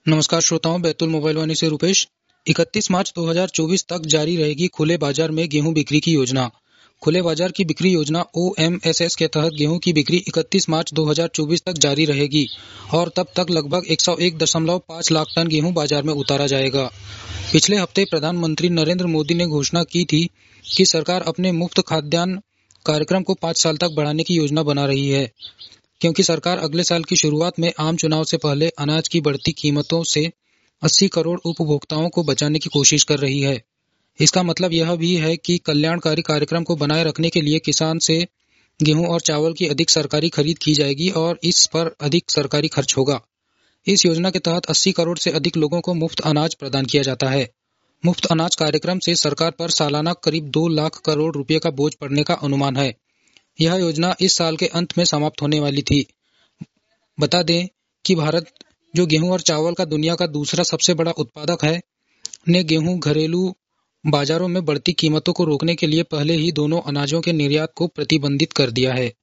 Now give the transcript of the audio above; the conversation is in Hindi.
नमस्कार श्रोताओं, बैतूल मोबाइल वाणी से रूपेश। 31 मार्च 2024 तक जारी रहेगी खुले बाजार में गेहूं बिक्री की योजना। खुले बाजार की बिक्री योजना OMSS के तहत गेहूं की बिक्री 31 मार्च 2024 तक जारी रहेगी और तब तक लगभग 101.5 लाख टन गेहूं बाजार में उतारा जाएगा। पिछले हफ्ते प्रधानमंत्री नरेंद्र मोदी ने घोषणा की थी कि सरकार अपने मुफ्त खाद्यान्न कार्यक्रम को 5 साल तक बढ़ाने की योजना बना रही है, क्योंकि सरकार अगले साल की शुरुआत में आम चुनाव से पहले अनाज की बढ़ती कीमतों से 80 करोड़ उपभोक्ताओं को बचाने की कोशिश कर रही है। इसका मतलब यह भी है कि कल्याणकारी कार्यक्रम को बनाए रखने के लिए किसान से गेहूं और चावल की अधिक सरकारी खरीद की जाएगी और इस पर अधिक सरकारी खर्च होगा। इस योजना के तहत 80 करोड़ से अधिक लोगों को मुफ्त अनाज प्रदान किया जाता है। मुफ्त अनाज कार्यक्रम से सरकार पर सालाना करीब 2 लाख करोड़ रुपए का बोझ पड़ने का अनुमान है। यह योजना इस साल के अंत में समाप्त होने वाली थी। बता दें कि भारत, जो गेहूं और चावल का दुनिया का दूसरा सबसे बड़ा उत्पादक है, ने गेहूं घरेलू बाजारों में बढ़ती कीमतों को रोकने के लिए पहले ही दोनों अनाजों के निर्यात को प्रतिबंधित कर दिया है।